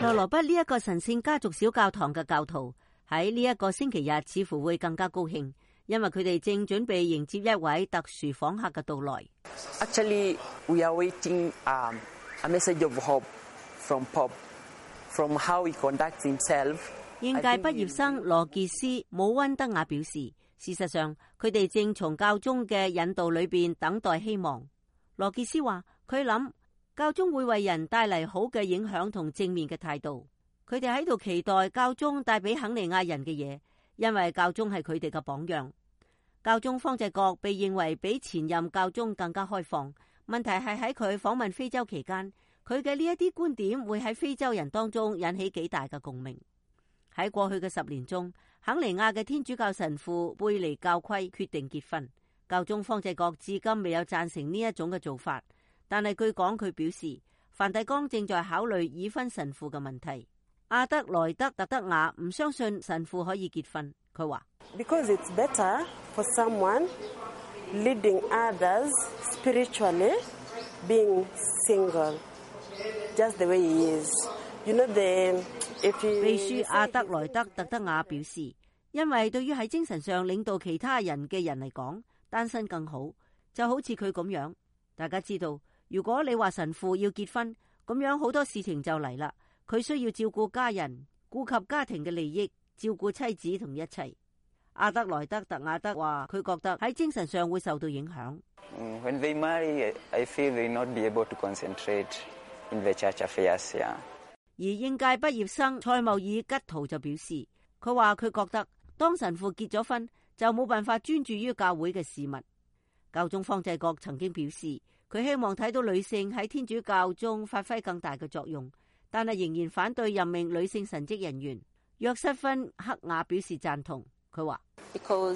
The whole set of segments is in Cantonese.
內羅畢呢一個神聖家族小教堂嘅教徒喺呢一個星期日似乎會更加高興，因為佢哋正準備迎接一位特殊訪客嘅到來。 Actually, we are waiting a message of hope from Pope, from how he conducts himself. 應屆畢業生羅傑斯姆溫德雅表示，事實上佢哋正從教宗嘅引導裏邊等待希望。羅傑斯話佢諗教宗會為人帶嚟好嘅影響同正面嘅態度，佢哋喺度期待教宗帶俾肯尼亞人嘅嘢，因為教宗係佢哋嘅榜樣。教宗方濟各被認為比前任教宗更加開放，問題係喺佢訪問非洲期間，佢嘅呢一啲觀點會喺非洲人當中引起幾大嘅共鳴。喺過去嘅10年中，肯尼亞嘅天主教神父貝尼教規決定結婚，教宗方濟各至今未有贊成呢一種嘅做法，但係據講佢表示梵蒂岡正在考慮已婚神父嘅問題。阿德萊德特德雅唔相信神父可以結婚，佢話 ：Because it's better for someone leading others spiritually being single, just the way he is. You know the秘書阿德萊德特德雅表示，因為對於喺精神上領導其他人嘅人嚟講，單身更好，就好似佢咁樣。大家知道，如果你話神父要結婚，咁樣好多事情就嚟啦。佢需要照顧家人，顧及家庭嘅利益，照顧妻子同一切。阿德萊德特雅德話，佢覺得喺精神上會受到影響。 When they marry, I feel they not be able to concentrate in the church affairs. 而應屆畢業生塞茂爾吉圖就表示，佢話佢覺得當神父結咗婚就冇辦法專注於教會嘅事物。教宗方濟各曾經表示，佢希望睇到女性喺天主教中發揮更大嘅作用，但係仍然反對任命女性神職人員。約瑟芬克雅表示贊同，佢話 ：Because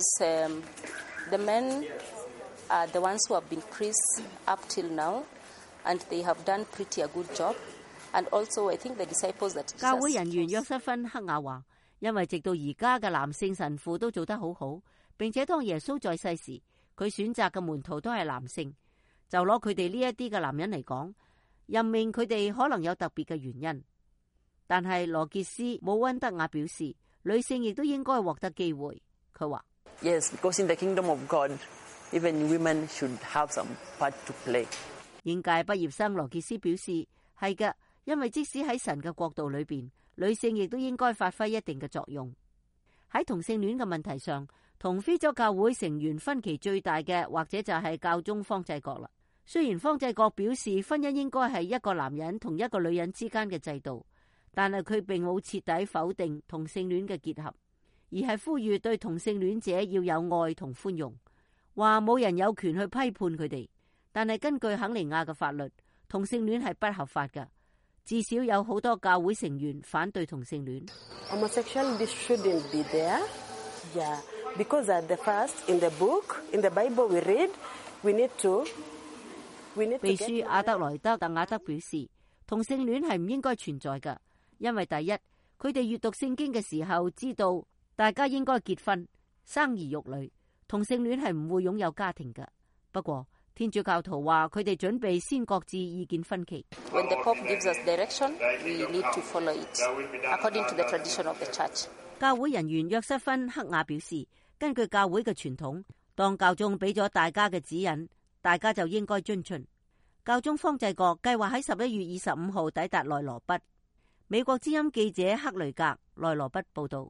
the men are the ones who have been priests up till now, and they have done pretty a good job. And also, I think the disciples that 教會人員約瑟芬克雅話，因為直到而家嘅男性神父都做得好好，並且當耶穌在世時，佢選擇嘅門徒都係男性。就攞佢哋呢一啲嘅男人嚟講，任命佢哋可能有特別嘅原因。但係羅傑斯姆溫德雅表示，女性亦都應該獲得機會。佢話 ：Yes, because in the kingdom of God, even women should have some part to play. 應屆畢業生羅傑斯表示，係嘅。因為即使喺神嘅國度裏邊，女性亦都應該發揮一定嘅作用。喺同性戀嘅問題上，同非洲教會成員分歧最大嘅，或者就係教宗方濟各啦。雖然方濟各表示婚姻應該係一個男人同一個女人之間嘅制度，但係佢並冇徹底否定同性戀嘅結合，而係呼籲對同性戀者要有愛同寬容，話冇人有權去批判佢哋。但係根據肯尼亞嘅法律，同性戀係不合法嘅。至少有好多教會成員反對同性戀。 Homosexuality shouldn't be there. Yeah, because at the first in the book, in the Bible we read, we need to 秘書阿德萊德特雅德表示，同性戀係唔應該存在嘅，因為第一，佢哋閱讀聖經嘅時候知道大家應該結婚、生兒育女，同性戀係唔會擁有家庭嘅。不過天主教徒話佢哋準備先擱置意見分歧。 When the Pope gives us direction, we need to follow it according to the tradition of the church. 教會人員約瑟芬克雅表示，根據教會嘅傳統，當教宗俾咗大家嘅指引，大家就應該遵循。教宗方濟各計劃喺11月25號抵達內羅畢。美國之音記者克雷格內羅畢報道。